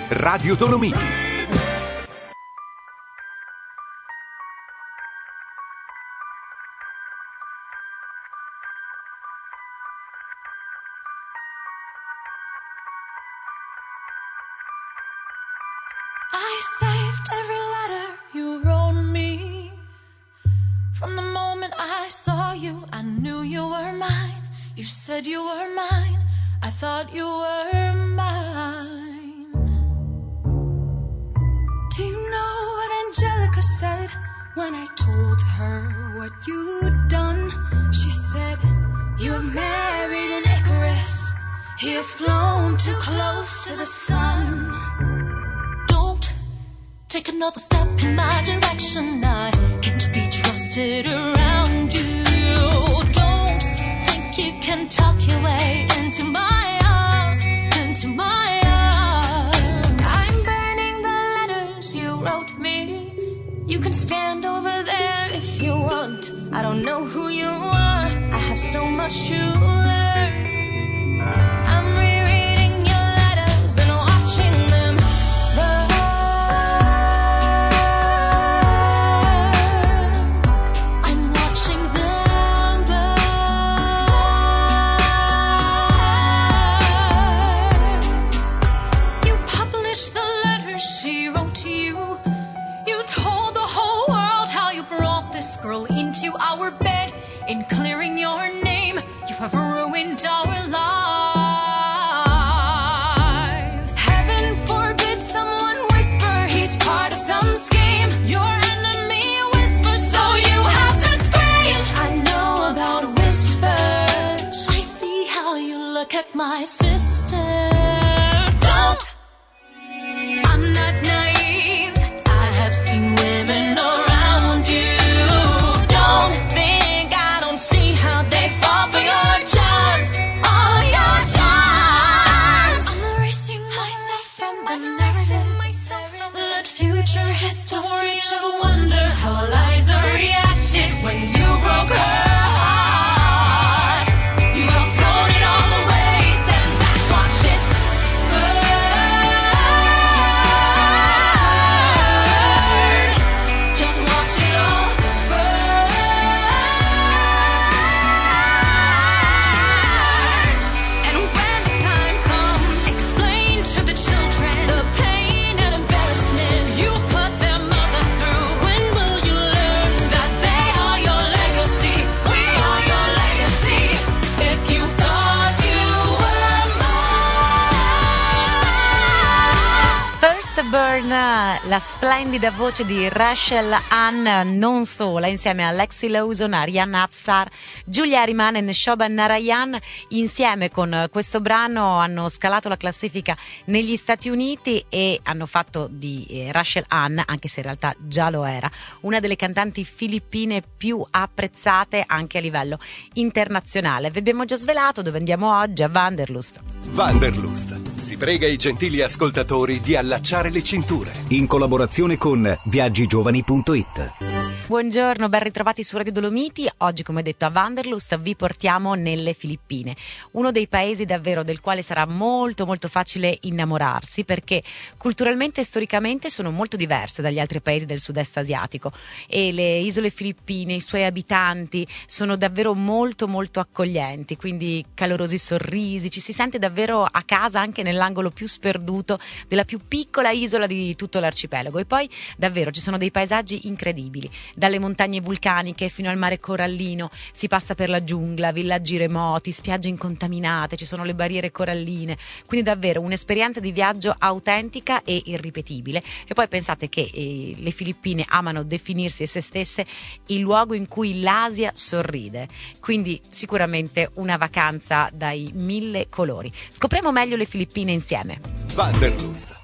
Radio Dolomiti. I saved every letter you wrote me. From the moment I saw you, I knew you were mine. You said you were mine. I thought you were mine. Do you know what Angelica said when I told her what you'd done? She said, you have married an Icarus. He has flown too close to the sun. Take another step in my direction. I can't be trusted around you. Don't think you can talk your way into my arms, into my arms. I'm burning the letters you wrote me. You can stand over there if you want. I don't know who you are. I have so much to learn. I'm rereading your letters and watching them burn. Into our bed, in clearing your name, you have ruined our lives. Heaven forbid someone whisper he's part of some scheme. Your enemy whispers, so you have to scream. I know about whispers. I see how you look at my sister. Don't. I'm not naive. I have seen women around you. La splendida voce di Rachel Ann, non sola, insieme a Lexi Lawson, Arianna Afsar, Giulia Ariman e Shoban Narayan. Insieme con questo brano hanno scalato la classifica negli Stati Uniti e hanno fatto di Rachel Ann, anche se in realtà già lo era, una delle cantanti filippine più apprezzate anche a livello internazionale. Vi abbiamo già svelato dove andiamo oggi, a Wanderlust. Wanderlust si prega i gentili ascoltatori di allacciare le cinture. In collaborazione con viaggigiovani.it. Buongiorno, ben ritrovati su Radio Dolomiti. Oggi, come detto, a Wanderlust vi portiamo nelle Filippine, uno dei paesi davvero del quale sarà molto molto facile innamorarsi, perché culturalmente e storicamente sono molto diverse dagli altri paesi del sud-est asiatico e le isole filippine, i suoi abitanti sono davvero molto molto accoglienti, quindi calorosi sorrisi, ci si sente davvero a casa anche nell'angolo più sperduto della più piccola isola di tutto l'arcipelago. E poi davvero ci sono dei paesaggi incredibili, dalle montagne vulcaniche fino al mare corallino, si passa per la giungla, villaggi remoti, spiagge incontaminate, ci sono le barriere coralline, quindi davvero un'esperienza di viaggio autentica e irripetibile. E poi pensate che le Filippine amano definirsi e se stesse il luogo in cui l'Asia sorride, quindi sicuramente una vacanza dai 1000 colori. Scopriamo meglio le Filippine insieme. Wanderlust.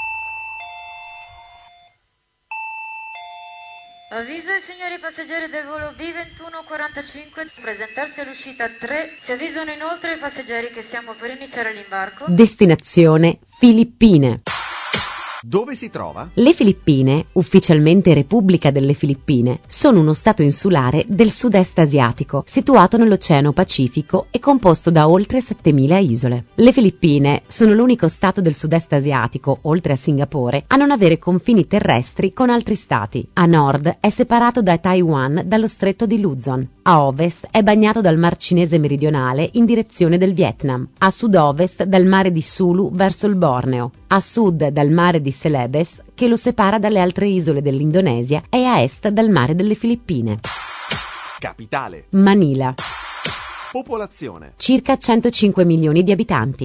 Avviso ai signori passeggeri del volo B2145, presentarsi all'uscita 3. Si avvisano inoltre i passeggeri che stiamo per iniziare l'imbarco. Destinazione Filippine. Dove si trova? Le Filippine, ufficialmente Repubblica delle Filippine, sono uno stato insulare del sud-est asiatico, situato nell'Oceano Pacifico e composto da oltre 7.000 isole. Le Filippine sono l'unico stato del sud-est asiatico, oltre a Singapore, a non avere confini terrestri con altri stati. A nord è separato da Taiwan dallo stretto di Luzon. A ovest è bagnato dal Mar Cinese meridionale in direzione del Vietnam. A sud-ovest dal mare di Sulu verso il Borneo. A sud dal mare di Celebes, che lo separa dalle altre isole dell'Indonesia, e a est dal mare delle Filippine. Capitale. Manila. Popolazione. Circa 105 milioni di abitanti.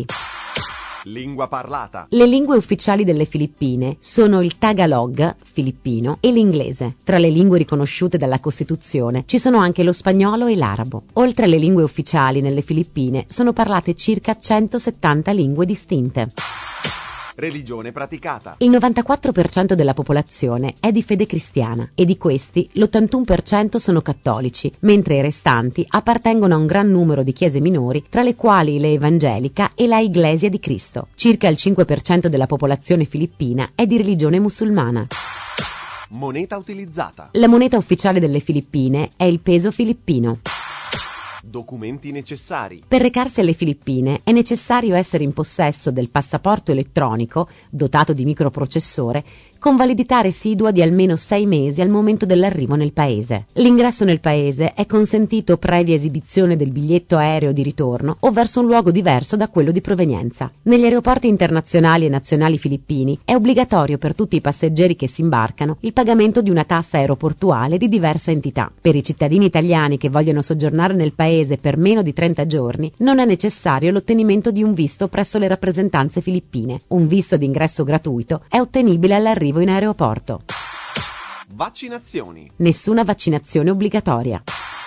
Lingua parlata. Le lingue ufficiali delle Filippine sono il Tagalog, filippino, e l'inglese. Tra le lingue riconosciute dalla Costituzione ci sono anche lo spagnolo e l'arabo. Oltre alle lingue ufficiali nelle Filippine sono parlate circa 170 lingue distinte. Religione praticata. Il 94% della popolazione è di fede cristiana e di questi l'81% sono cattolici, mentre i restanti appartengono a un gran numero di chiese minori, tra le quali l'Evangelica e la Iglesia di Cristo. Circa il 5% della popolazione filippina è di religione musulmana. Moneta utilizzata. La moneta ufficiale delle Filippine è il peso filippino. Documenti necessari. Per recarsi alle Filippine è necessario essere in possesso del passaporto elettronico, dotato di microprocessore, con validità residua di almeno 6 mesi al momento dell'arrivo nel paese. L'ingresso nel paese è consentito previa esibizione del biglietto aereo di ritorno o verso un luogo diverso da quello di provenienza. Negli aeroporti internazionali e nazionali filippini è obbligatorio per tutti i passeggeri che si imbarcano il pagamento di una tassa aeroportuale di diversa entità. Per i cittadini italiani che vogliono soggiornare nel paese per meno di 30 giorni non è necessario l'ottenimento di un visto presso le rappresentanze filippine. Un visto d'ingresso gratuito è ottenibile all'arrivo in aeroporto. Vaccinazioni. Nessuna vaccinazione obbligatoria.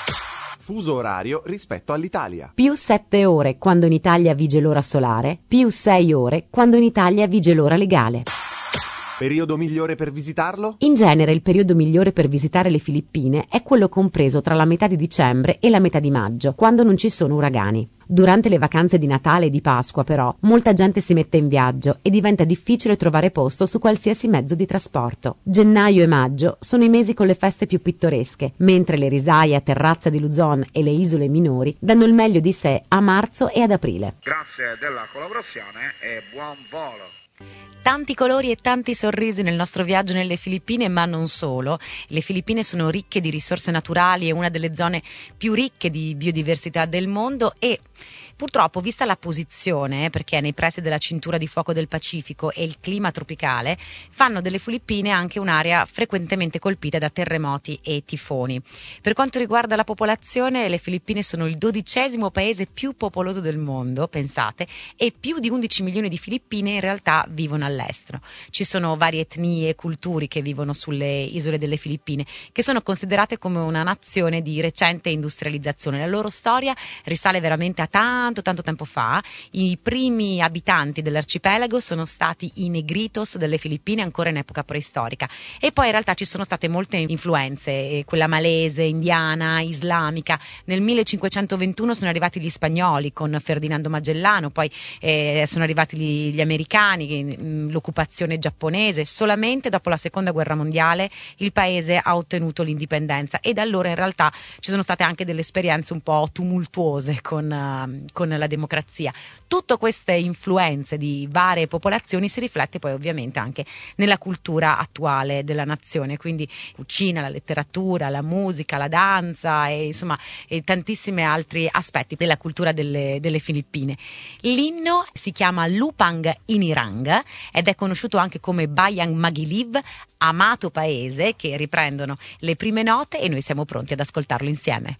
Fuso orario rispetto all'Italia. Più 7 ore quando in Italia vige l'ora solare, più 6 ore quando in Italia vige l'ora legale. Periodo migliore per visitarlo? In genere il periodo migliore per visitare le Filippine è quello compreso tra la metà di dicembre e la metà di maggio, quando non ci sono uragani. Durante le vacanze di Natale e di Pasqua, però, molta gente si mette in viaggio e diventa difficile trovare posto su qualsiasi mezzo di trasporto. Gennaio e maggio sono i mesi con le feste più pittoresche, mentre le risaie a Terrazza di Luzon e le isole minori danno il meglio di sé a marzo e ad aprile. Grazie della collaborazione e buon volo. Tanti colori e tanti sorrisi nel nostro viaggio nelle Filippine, ma non solo. Le Filippine sono ricche di risorse naturali, è una delle zone più ricche di biodiversità del mondo e purtroppo, vista la posizione, perché è nei pressi della cintura di fuoco del Pacifico e il clima tropicale, fanno delle Filippine anche un'area frequentemente colpita da terremoti e tifoni. Per quanto riguarda la popolazione, le Filippine sono il 12° paese più popoloso del mondo, pensate, e più di 11 milioni di filippine in realtà vivono all'estero. Ci sono varie etnie e culture che vivono sulle isole delle Filippine, che sono considerate come una nazione di recente industrializzazione. La loro storia risale veramente a tanto tempo fa. I primi abitanti dell'arcipelago sono stati i Negritos delle Filippine ancora in epoca preistorica e poi in realtà ci sono state molte influenze, quella malese, indiana, islamica. Nel 1521 sono arrivati gli spagnoli con Ferdinando Magellano, poi sono arrivati gli americani, l'occupazione giapponese. Solamente dopo la seconda guerra mondiale il paese ha ottenuto l'indipendenza e da allora in realtà ci sono state anche delle esperienze un po' tumultuose con la democrazia. Tutte queste influenze di varie popolazioni si riflette poi ovviamente anche nella cultura attuale della nazione, quindi cucina, la letteratura, la musica, la danza e insomma tantissimi altri aspetti della cultura delle Filippine. L'inno si chiama Lupang Inirang ed è conosciuto anche come Bayang Magiliv, amato paese, che riprendono le prime note e noi siamo pronti ad ascoltarlo insieme.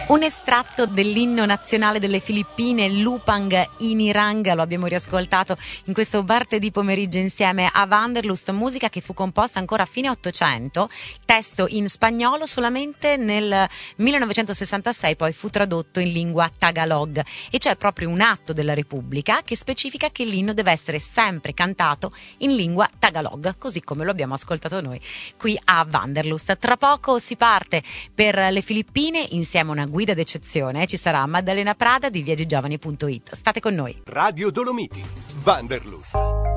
Un estratto dell'inno nazionale delle Filippine, Lupang Inirang, lo abbiamo riascoltato in questo martedì pomeriggio insieme a Wanderlust, musica che fu composta ancora a fine Ottocento, testo in spagnolo solamente nel 1966, poi fu tradotto in lingua tagalog, e c'è proprio un atto della Repubblica che specifica che l'inno deve essere sempre cantato in lingua tagalog, così come lo abbiamo ascoltato noi qui a Wanderlust. Tra poco si parte per le Filippine insieme a una guida d'eccezione, ci sarà Maddalena Prada di viaggigiovani.it. State con noi. Radio Dolomiti, Wanderlust.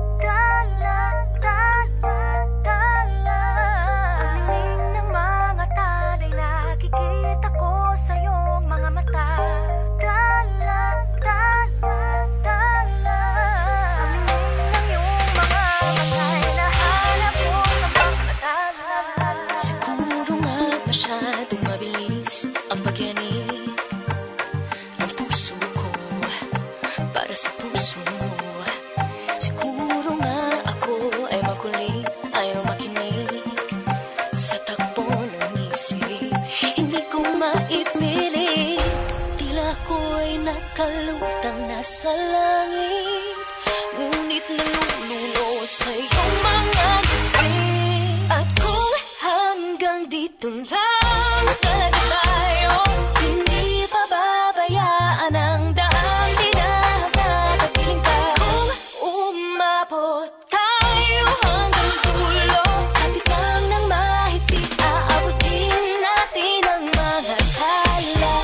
Siguro nga masyadong mabilis ang pagyanig ng puso ko para sa puso mo. Siguro nga ako ay makulit, ayaw makinig sa takbo ng isip. Hindi ko maipilit, tila ko'y nakalutang nasa langit, ngunit nalulunod sa iyong mga ngipin. At kung hanggang dito lang talaga tayo, hindi pababayaan ang daang dinahagatapiling ka. Kung umabot tayo hanggang dulo, kapit lang ng mahigpit, aabutin natin ang mga tala.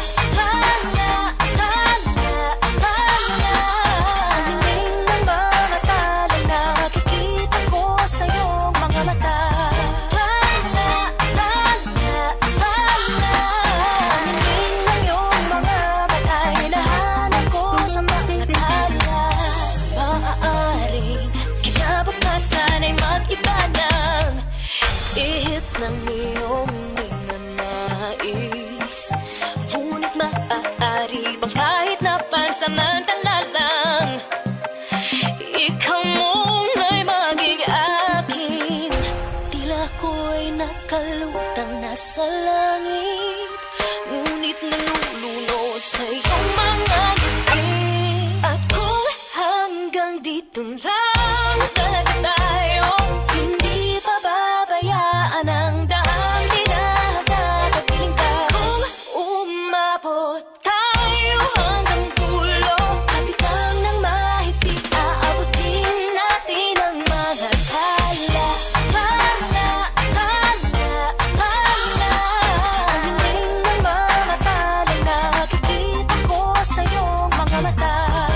Ang hingin ng mga tala, nakikita ko sa iyong mga mata. Ng iyong ninanais, ngunit maaari bang kahit na pansamantala lang, ikaw muna'y maging akin. Tila ko'y nakalutang nasa langit, ngunit nalulunod sa iyong mga ngipin. At kung hanggang dito lang talaga tayo, hindi pababayaan ang daang dinahagatapiling ka. Kung umabot tayo hanggang dulo, kapit lang ng mahigpit, aabutin natin ang mga tala. Ang hingin ng mga tala, nakikita ko sa iyong mga mata.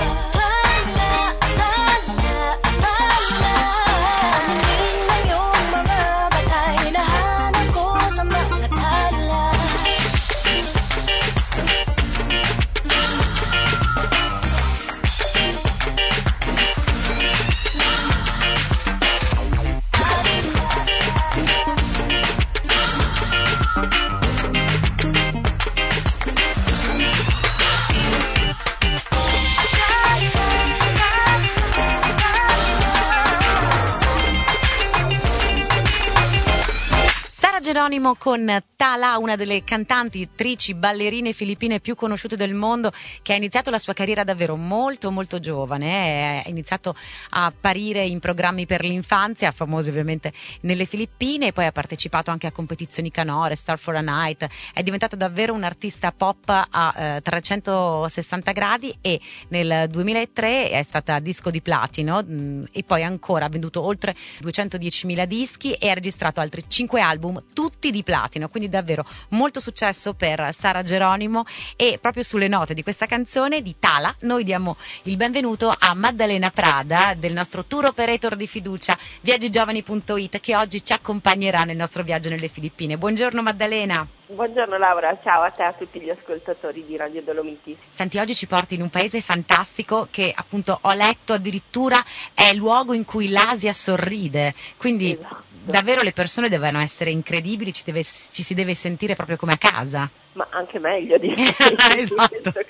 Geronimo con Tala, una delle cantanti, attrici, ballerine filippine più conosciute del mondo, che ha iniziato la sua carriera davvero molto molto giovane, ha iniziato a apparire in programmi per l'infanzia, famosi ovviamente nelle Filippine, e poi ha partecipato anche a competizioni canore, Star for a Night, è diventata davvero un'artista pop a 360 gradi, e nel 2003 è stata disco di platino, e poi ancora ha venduto oltre 210.000 dischi e ha registrato altri 5 album, tutti di platino, quindi davvero molto successo per Sara Geronimo. E proprio sulle note di questa canzone di Tala noi diamo il benvenuto a Maddalena Prada del nostro tour operator di fiducia viaggigiovani.it, che oggi ci accompagnerà nel nostro viaggio nelle Filippine. Buongiorno Maddalena. Buongiorno Laura, ciao a te e a tutti gli ascoltatori di Radio Dolomiti. Senti, oggi ci porti in un paese fantastico che appunto ho letto addirittura è il luogo in cui l'Asia sorride, quindi esatto. Davvero le persone devono essere incredibili, ci si deve sentire proprio come a casa. Ma anche meglio di esatto.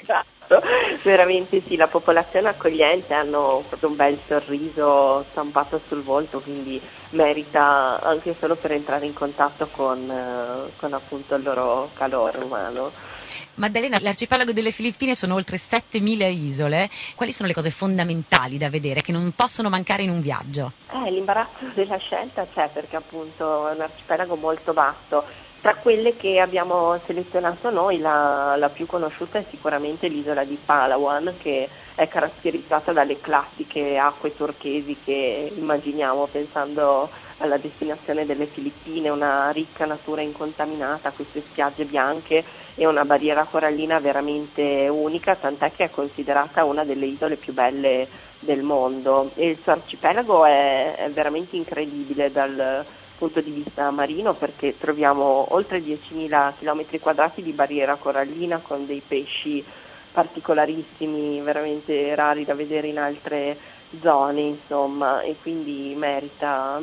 Veramente sì, la popolazione accogliente, hanno proprio un bel sorriso stampato sul volto, quindi merita anche solo per entrare in contatto con appunto il loro calore umano. Maddalena, l'arcipelago delle Filippine sono oltre 7.000 isole. Quali sono le cose fondamentali da vedere che non possono mancare in un viaggio? L'imbarazzo della scelta c'è, perché appunto è un arcipelago molto vasto. Tra quelle che abbiamo selezionato noi, la più conosciuta è sicuramente l'isola di Palawan, che è caratterizzata dalle classiche acque turchesi che immaginiamo pensando alla destinazione delle Filippine, una ricca natura incontaminata, queste spiagge bianche e una barriera corallina veramente unica, tant'è che è considerata una delle isole più belle del mondo. E il suo arcipelago è veramente incredibile dal punto di vista marino, perché troviamo oltre 10.000 km² di barriera corallina con dei pesci particolarissimi, veramente rari da vedere in altre zone, insomma, e quindi merita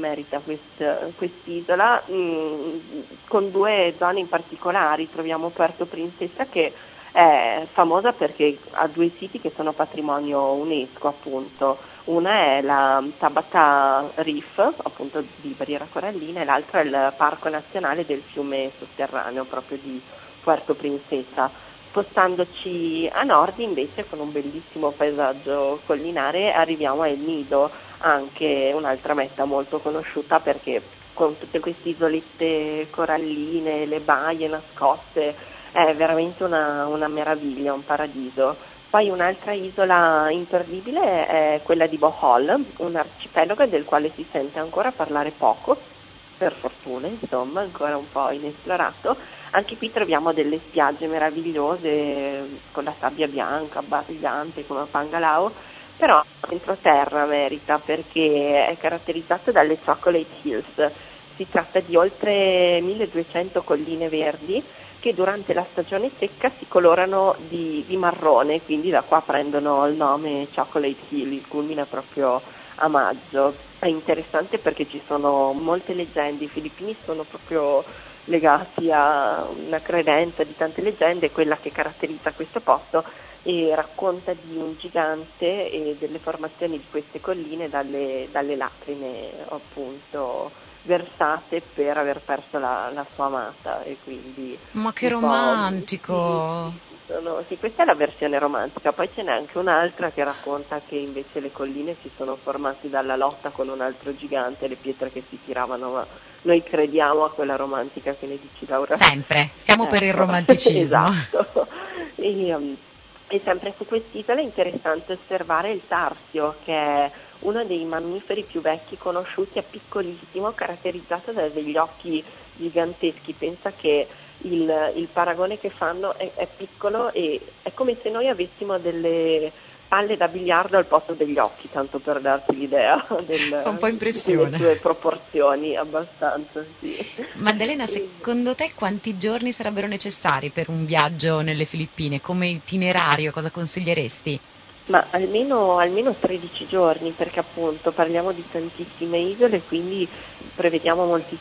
quest'isola, con due zone in particolari. Troviamo Puerto Princesa, che è famosa perché ha due siti che sono patrimonio UNESCO, appunto. Una è la Tabata Reef, appunto di barriera corallina, e l'altra è il Parco Nazionale del Fiume Sotterraneo, proprio di Puerto Princesa. Spostandoci a nord invece, con un bellissimo paesaggio collinare, arriviamo a El Nido, anche un'altra meta molto conosciuta perché con tutte queste isolette coralline, le baie nascoste, è veramente una meraviglia, un paradiso. Poi un'altra isola imperdibile è quella di Bohol, un arcipelago del quale si sente ancora parlare poco, per fortuna, insomma, ancora un po' inesplorato. Anche qui troviamo delle spiagge meravigliose con la sabbia bianca, abbagliante come a Pangalao, però l'entroterra merita perché è caratterizzato dalle Chocolate Hills. Si tratta di oltre 1.200 colline verdi che durante la stagione secca si colorano di marrone, quindi da qua prendono il nome Chocolate Hill, il culmine proprio a maggio. È interessante perché ci sono molte leggende, i filippini sono proprio legati a una credenza di tante leggende, quella che caratterizza questo posto, e racconta di un gigante e delle formazioni di queste colline dalle lacrime appunto versate per aver perso la sua amata, e quindi ma che romantico! Sì, questa è la versione romantica. Poi ce n'è anche un'altra che racconta che invece le colline si sono formate dalla lotta con un altro gigante, le pietre che si tiravano, ma noi crediamo a quella romantica che ne dici, Laura. Sempre, siamo per il romanticismo. Esatto. E sempre su quest'isola è interessante osservare il tarsio, che è uno dei mammiferi più vecchi conosciuti, è piccolissimo, caratterizzato da degli occhi giganteschi. Pensa che il paragone che fanno è piccolo e è come se noi avessimo delle palle da biliardo al posto degli occhi, tanto per darti l'idea Fa un po' impressione. delle sue proporzioni, abbastanza, sì. Maddalena, secondo te quanti giorni sarebbero necessari per un viaggio nelle Filippine? Come itinerario cosa consiglieresti? Ma almeno 13 giorni, perché appunto parliamo di tantissime isole, quindi prevediamo molti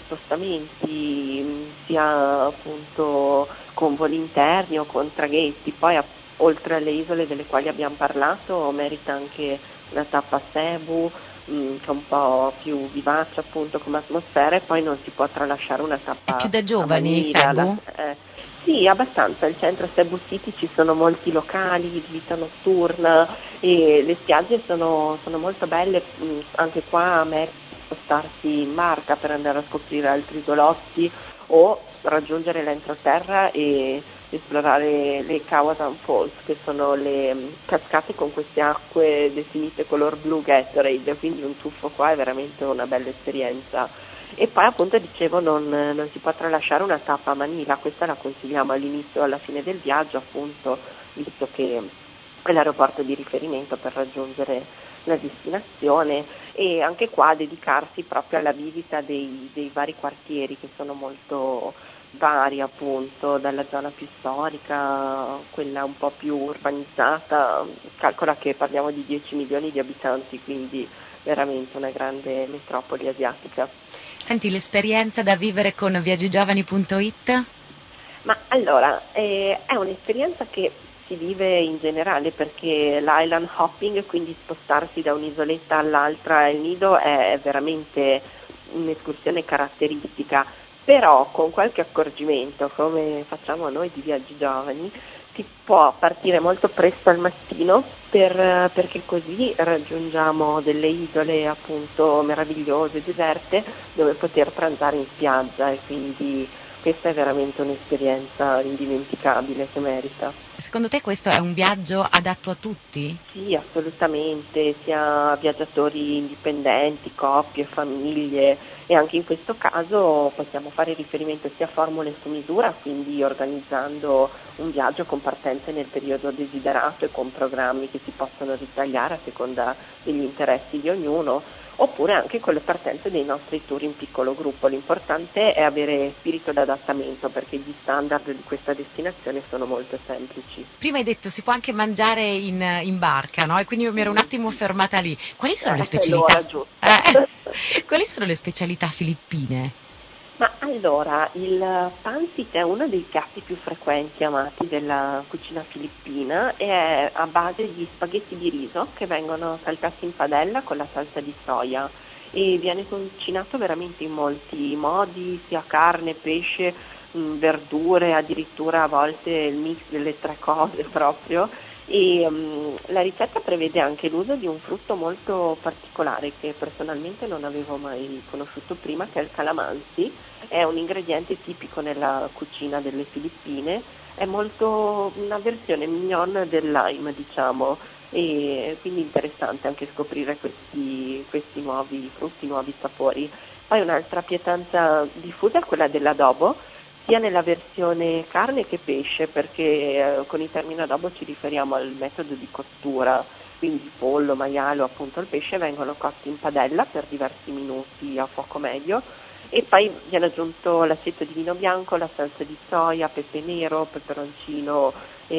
spostamenti, sia appunto con voli interni o con traghetti. Poi oltre alle isole delle quali abbiamo parlato, merita anche una tappa a Cebu, che è un po' più vivace appunto come atmosfera, e poi non si può tralasciare una tappa. È più da giovani Manila, Cebu? Sì, abbastanza. Al centro Cebu City ci sono molti locali di vita notturna e le spiagge sono molto belle. Anche qua a merita spostarsi in barca per andare a scoprire altri isolotti o raggiungere l'entroterra e esplorare le Kawasan Falls, che sono le cascate con queste acque definite color blu Gatorade, quindi un tuffo qua è veramente una bella esperienza. E poi appunto dicevo non si può tralasciare una tappa a Manila, questa la consigliamo all'inizio o alla fine del viaggio, appunto visto che è l'aeroporto di riferimento per raggiungere la destinazione, e anche qua dedicarsi proprio alla visita dei vari quartieri che sono molto vari, appunto dalla zona più storica, quella un po' più urbanizzata. Calcola che parliamo di 10 milioni di abitanti, quindi veramente una grande metropoli asiatica. Senti, l'esperienza da vivere con viaggigiovani.it? Ma allora, è un'esperienza che si vive in generale, perché l'island hopping, quindi spostarsi da un'isoletta all'altra il nido, è veramente un'escursione caratteristica, però con qualche accorgimento, come facciamo noi di Viaggi Giovani, si può partire molto presto al mattino perché così raggiungiamo delle isole appunto meravigliose, deserte, dove poter pranzare in spiaggia, e quindi questa è veramente un'esperienza indimenticabile che merita. Secondo te questo è un viaggio adatto a tutti? Sì, assolutamente, sia viaggiatori indipendenti, coppie, famiglie, e anche in questo caso possiamo fare riferimento sia a formule su misura, quindi organizzando un viaggio con partenze nel periodo desiderato e con programmi che si possono ritagliare a seconda degli interessi di ognuno, oppure anche con le partenze dei nostri tour in piccolo gruppo. L'importante è avere spirito d'adattamento, perché gli standard di questa destinazione sono molto semplici. Prima hai detto si può anche mangiare in barca, no? E quindi io mi ero un attimo fermata lì. Quali sono le specialità? Quali sono le specialità filippine? Ma allora, il pancit è uno dei piatti più frequenti e amati della cucina filippina, e è a base di spaghetti di riso che vengono saltati in padella con la salsa di soia, e viene cucinato veramente in molti modi, sia carne, pesce, verdure, addirittura a volte il mix delle tre cose proprio. E la ricetta prevede anche l'uso di un frutto molto particolare che personalmente non avevo mai conosciuto prima, che è il calamansi. È un ingrediente tipico nella cucina delle Filippine, è molto una versione mignon del lime, diciamo, e quindi interessante anche scoprire questi nuovi frutti, nuovi sapori. Poi un'altra pietanza diffusa è quella dell'adobo, sia nella versione carne che pesce, perché con il termine adobo ci riferiamo al metodo di cottura, quindi il pollo, maiale o appunto il pesce vengono cotti in padella per diversi minuti a fuoco medio, e poi viene aggiunto l'aceto di vino bianco, la salsa di soia, pepe nero, peperoncino,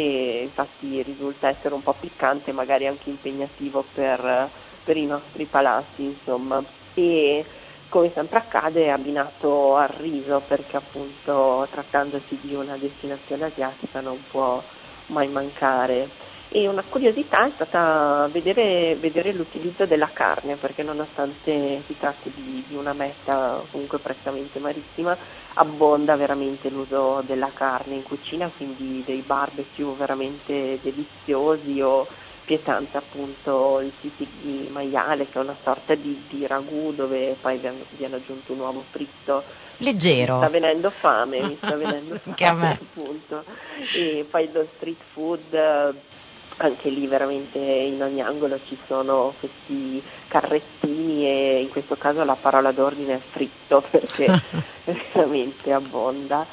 e infatti risulta essere un po' piccante, magari anche impegnativo per i nostri palati, insomma. E come sempre accade, è abbinato al riso, perché appunto trattandosi di una destinazione asiatica non può mai mancare. E una curiosità è stata vedere l'utilizzo della carne, perché nonostante si tratti di una meta comunque prettamente marittima, abbonda veramente l'uso della carne in cucina, quindi dei barbecue veramente deliziosi, o pietanza appunto il siti di maiale, che è una sorta di ragù dove poi viene aggiunto un uovo fritto. Leggero. Mi sta venendo fame, Che a me. appunto. E poi lo street food, anche lì veramente in ogni angolo ci sono questi carrettini, e in questo caso la parola d'ordine è fritto, perché veramente abbonda.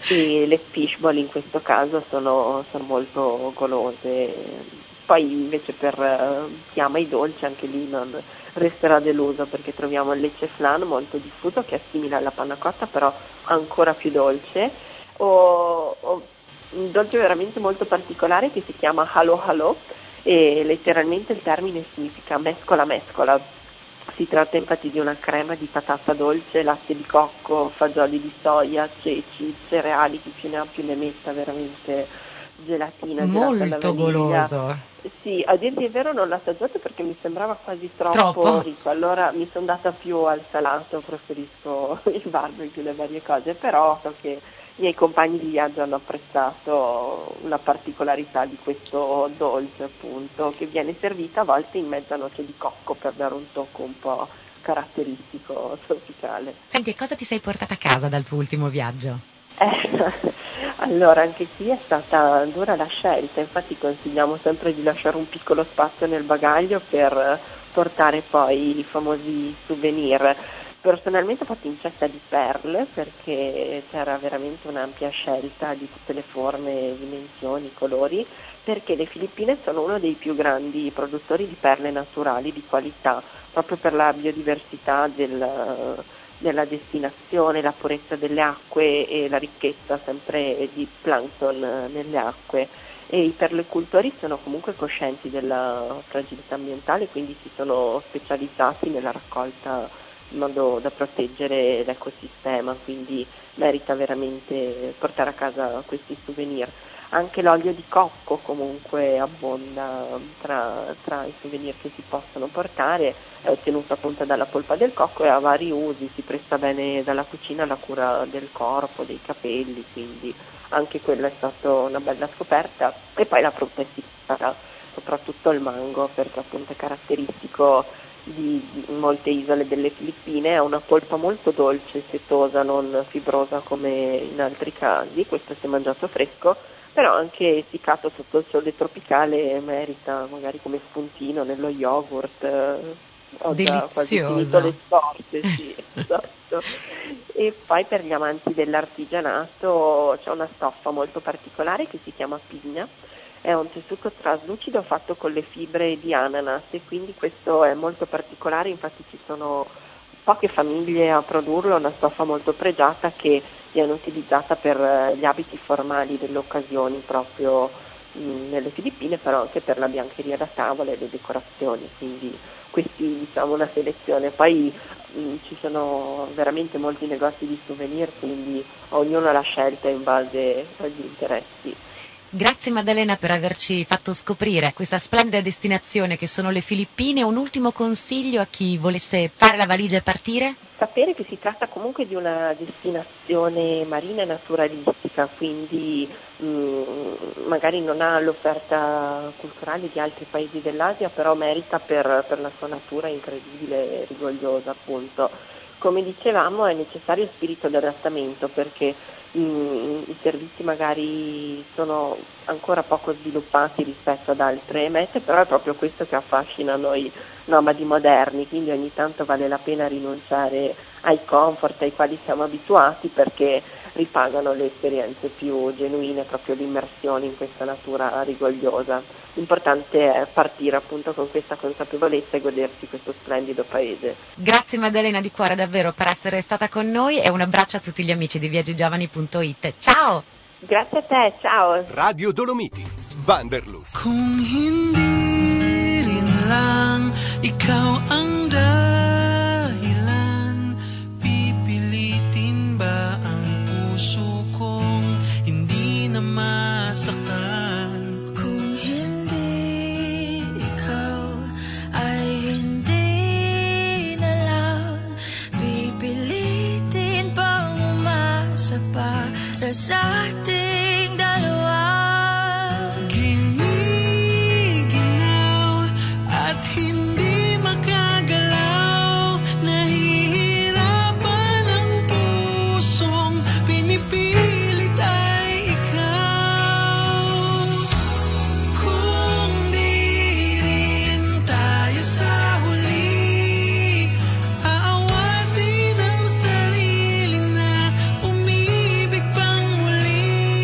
E le fishball in questo caso sono molto golose. Poi invece per chi ama i dolci, anche lì non resterà deluso, perché troviamo il leche flan molto diffuso, che è simile alla panna cotta però ancora più dolce, o un dolce veramente molto particolare che si chiama halo halo, e letteralmente il termine significa mescola mescola. Si tratta infatti di una crema di patata dolce, latte di cocco, fagioli di soia, ceci, cereali, chi più ne ha più ne metta, veramente gelatina molto goloso. Sì, a dirti il vero non l'ho assaggiato perché mi sembrava quasi troppo ricco, allora mi sono data più al salato, preferisco il barbecue, le varie cose, però so che i miei compagni di viaggio hanno apprezzato la particolarità di questo dolce, appunto, che viene servita a volte in mezzo a noce di cocco per dare un tocco un po' caratteristico tropicale. Senti, cosa ti sei portata a casa dal tuo ultimo viaggio? Allora, anche qui è stata dura la scelta, infatti consigliamo sempre di lasciare un piccolo spazio nel bagaglio per portare poi i famosi souvenir. Personalmente ho fatto incetta di perle, perché c'era veramente un'ampia scelta di tutte le forme, dimensioni, colori, perché le Filippine sono uno dei più grandi produttori di perle naturali di qualità, proprio per la biodiversità della destinazione, la purezza delle acque e la ricchezza sempre di plankton nelle acque. E i perlecultori sono comunque coscienti della fragilità ambientale, quindi si sono specializzati nella raccolta in modo da proteggere l'ecosistema, quindi merita veramente portare a casa questi souvenir. Anche l'olio di cocco comunque abbonda tra i souvenir che si possono portare, è ottenuto appunto dalla polpa del cocco e ha vari usi, si presta bene dalla cucina alla cura del corpo, dei capelli, quindi anche quella è stata una bella scoperta. E poi la frutta essiccata, soprattutto il mango, perché appunto è caratteristico di molte isole delle Filippine, ha una polpa molto dolce, setosa, non fibrosa come in altri casi, questo se mangiato fresco, però anche essiccato sotto il sole tropicale merita magari come spuntino nello yogurt. Ho già quasi finito le scorte, sì, esatto. E poi per gli amanti dell'artigianato c'è una stoffa molto particolare che si chiama pigna, è un tessuto traslucido fatto con le fibre di ananas e quindi questo è molto particolare, infatti ci sono poche famiglie a produrlo, una stoffa molto pregiata che viene utilizzata per gli abiti formali delle occasioni proprio nelle Filippine, però anche per la biancheria da tavola e le decorazioni, quindi questi diciamo una selezione. Poi ci sono veramente molti negozi di souvenir, quindi ognuno ha la scelta in base agli interessi. Grazie Maddalena per averci fatto scoprire questa splendida destinazione che sono le Filippine. Un ultimo consiglio a chi volesse fare la valigia e partire? Sapere che si tratta comunque di una destinazione marina e naturalistica, quindi magari non ha l'offerta culturale di altri paesi dell'Asia, però merita per la sua natura incredibile e rigogliosa appunto. Come dicevamo è necessario spirito di adattamento perché i servizi magari sono ancora poco sviluppati rispetto ad altre mete, però è proprio questo che affascina noi nomadi moderni, quindi ogni tanto vale la pena rinunciare ai comfort ai quali siamo abituati perché ripagano le esperienze più genuine, proprio l'immersione in questa natura rigogliosa. L'importante è partire appunto con questa consapevolezza e godersi questo splendido paese. Grazie Maddalena di cuore davvero per essere stata con noi e un abbraccio a tutti gli amici di viaggigiovani.it. Ciao! Grazie a te, ciao! Radio Dolomiti, Wanderlust. Kung hindi rin lang ikaw ang dahilan, pipilitin ba ang puso kong hindi na masaktan? Kung hindi ikaw ay hindi na lang, pipilitin pang umasa para sa ating dalawa. Giniginaw at hindi makagalaw, nahihirapan ang pusong pinipilit ay ikaw. Kung di rin tayo sa huli, aawatin ang sarili na umibig pang muli.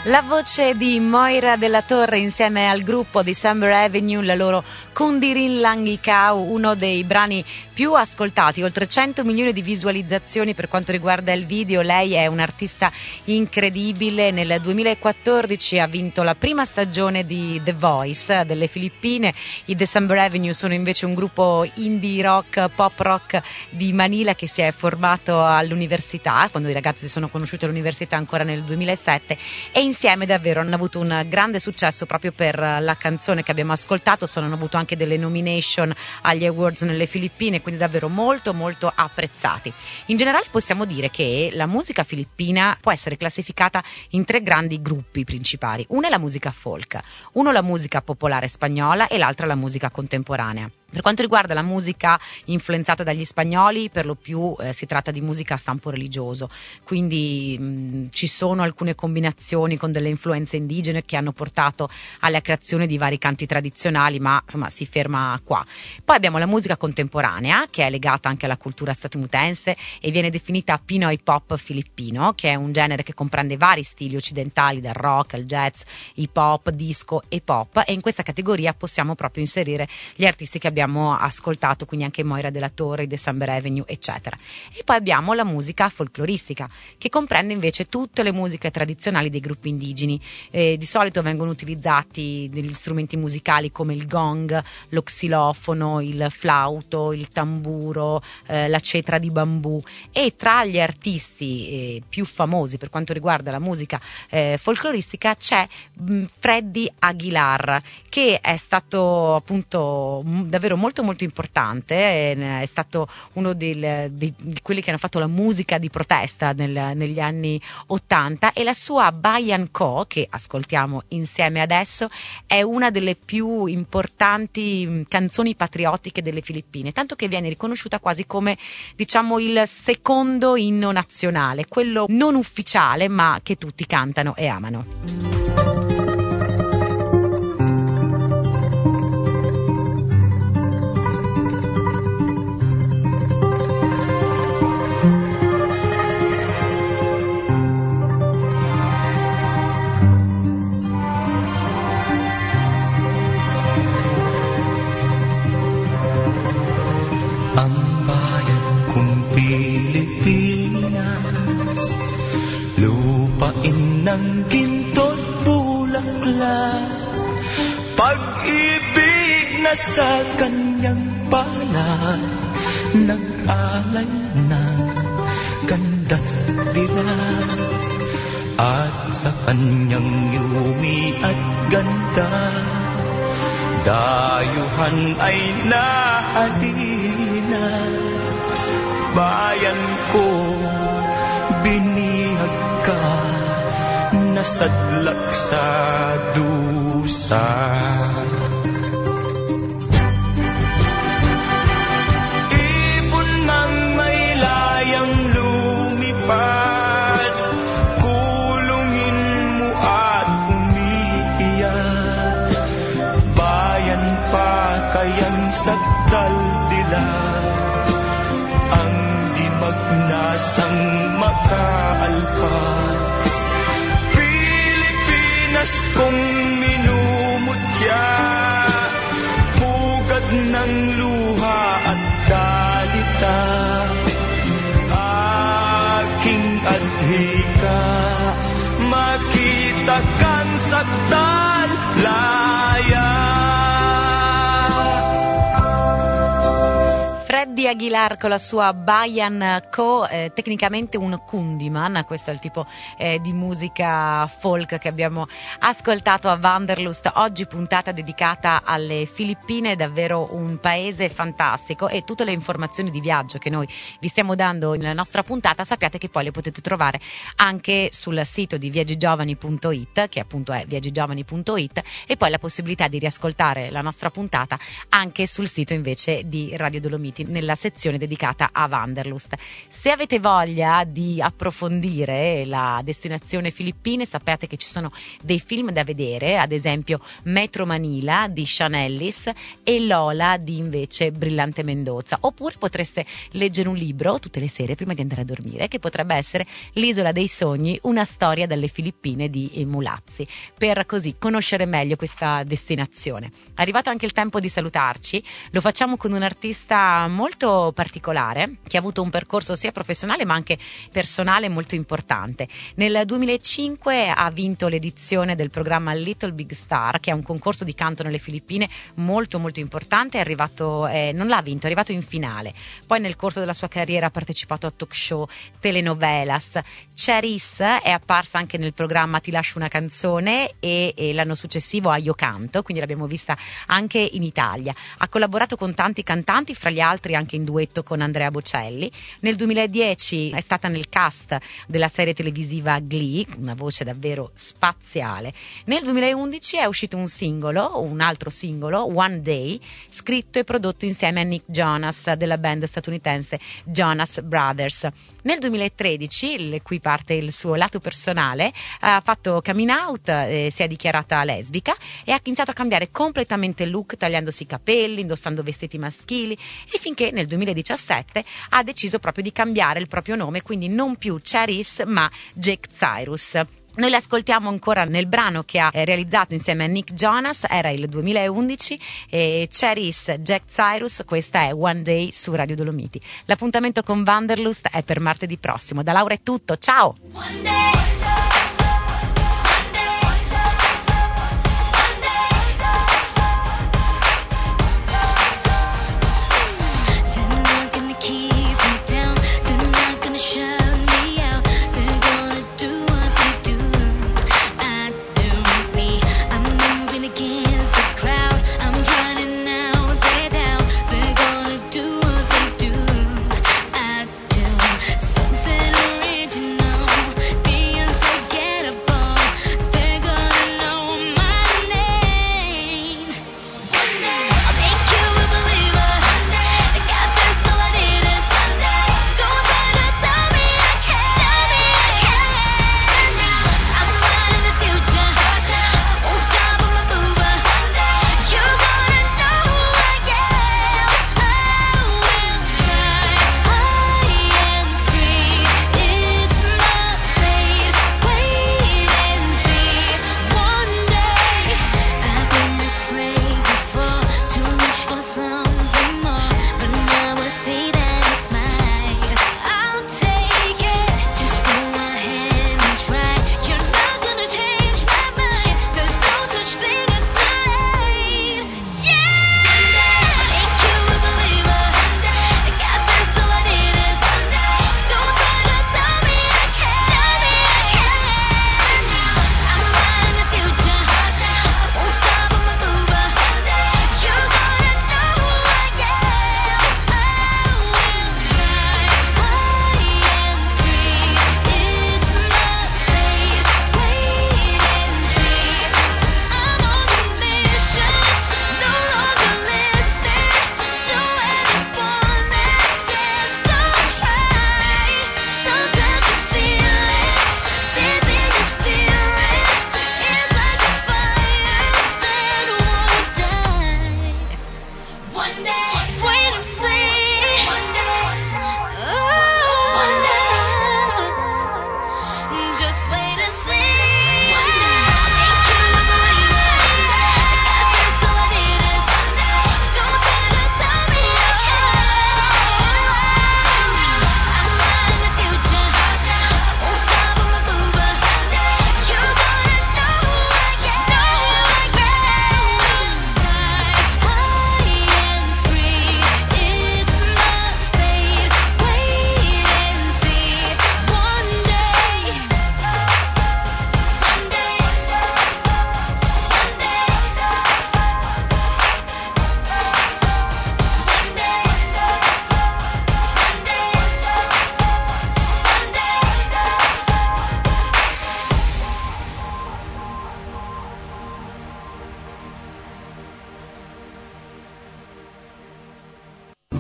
La voce di Moira della Torre insieme al gruppo December Avenue, la loro Kundirin Langikau, uno dei brani più ascoltati, oltre 100 milioni di visualizzazioni per quanto riguarda il video. Lei è un'artista incredibile, nel 2014 ha vinto la prima stagione di The Voice delle Filippine. I December Avenue sono invece un gruppo indie rock, pop rock di Manila che si è formato all'università, quando i ragazzi si sono conosciuti all'università ancora nel 2007, e insieme davvero hanno avuto un grande successo proprio per la canzone che abbiamo ascoltato. Hanno avuto anche delle nomination agli awards nelle Filippine, quindi davvero molto molto apprezzati. In generale possiamo dire che la musica filippina può essere classificata in 3 grandi gruppi principali. Una è la musica folk, uno la musica popolare spagnola e l'altra la musica contemporanea. Per quanto riguarda la musica influenzata dagli spagnoli, per lo più si tratta di musica a stampo religioso, quindi ci sono alcune combinazioni con delle influenze indigene che hanno portato alla creazione di vari canti tradizionali, ma insomma si ferma qua. Poi abbiamo la musica contemporanea, che è legata anche alla cultura statunitense e viene definita Pinoy Pop filippino, che è un genere che comprende vari stili occidentali, dal rock al jazz, hip hop, disco e pop, e in questa categoria possiamo proprio inserire gli artisti che abbiamo ascoltato, quindi anche Moira della Torre, December Avenue, eccetera. E poi abbiamo la musica folcloristica, che comprende invece tutte le musiche tradizionali dei gruppi indigeni. Di solito vengono utilizzati degli strumenti musicali come il gong, lo xilofono, il flauto, il tamburo, la cetra di bambù, e tra gli artisti più famosi per quanto riguarda la musica folcloristica c'è Freddy Aguilar, che è stato appunto davvero molto molto importante, è stato uno di quelli che hanno fatto la musica di protesta negli anni 80, e la sua Bayan Co, che ascoltiamo insieme adesso, è una delle più importanti canzoni patriottiche delle Filippine, tanto che viene riconosciuta quasi come, diciamo, il secondo inno nazionale, quello non ufficiale ma che tutti cantano e amano. Ng ginto't bulaklak, pag-ibig na sa kanyang palad, nag-alay ng gandang dilag, at sa kanyang yumi at ganda, dayuhan ay nahadina. Bayan ko, binihag ka, nasadlak sa dusa. Ibon ng may layang lumipad, kulungin mo at umiiyak. Bayan pa kayang sagdal dilag, ang di magnasang makaalpas. Kung minumutya, pugad ng luha at dalita, aking adhika, makita kang sakdal laya. Freddy Aguilar con la sua Bayan Co, tecnicamente un kundiman, questo è il tipo di musica folk che abbiamo ascoltato a Wanderlust. Oggi puntata dedicata alle Filippine, davvero un paese fantastico, e tutte le informazioni di viaggio che noi vi stiamo dando nella nostra puntata sappiate che poi le potete trovare anche sul sito di viaggigiovani.it, che appunto è viaggigiovani.it, e poi la possibilità di riascoltare la nostra puntata anche sul sito invece di Radio Dolomiti trovati nella sezione dedicata a Wanderlust. Se avete voglia di approfondire la destinazione Filippine, sappiate che ci sono dei film da vedere, ad esempio Metro Manila di Sean Ellis e Lola di invece Brillante Mendoza, oppure potreste leggere un libro tutte le sere prima di andare a dormire, che potrebbe essere L'isola dei sogni, una storia dalle Filippine di Mulazzi, per così conoscere meglio questa destinazione. Arrivato anche il tempo di salutarci, lo facciamo con un artista molto particolare che ha avuto un percorso sia professionale ma anche personale molto importante. Nel 2005 ha vinto l'edizione del programma Little Big Star, che è un concorso di canto nelle Filippine molto molto importante. È arrivato, non l'ha vinto, è arrivato in finale. Poi nel corso della sua carriera ha partecipato a talk show, telenovelas. Charis è apparsa anche nel programma Ti lascio una canzone e l'anno successivo a Io canto, quindi l'abbiamo vista anche in Italia. Ha collaborato con tanti cantanti, fra gli altri anche in duetto con Andrea Bocelli. Nel 2010 è stata nel cast della serie televisiva Glee, una voce davvero spaziale. Nel 2011 è uscito un altro singolo, One Day, scritto e prodotto insieme a Nick Jonas della band statunitense Jonas Brothers. Nel 2013, qui parte il suo lato personale, ha fatto coming out, si è dichiarata lesbica e ha iniziato a cambiare completamente il look, tagliandosi i capelli, indossando vestiti maschili, e finché nel 2017 ha deciso proprio di cambiare il proprio nome, quindi non più Charis ma Jake Cyrus. Noi l'ascoltiamo ancora nel brano che ha realizzato insieme a Nick Jonas, era il 2011, e Charis, Jack Cyrus, questa è One Day su Radio Dolomiti. L'appuntamento con Wanderlust è per martedì prossimo. Da Laura è tutto, ciao! One day. Be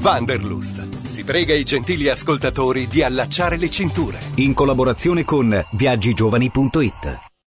Wanderlust si prega i gentili ascoltatori di allacciare le cinture. In collaborazione con viaggigiovani.it.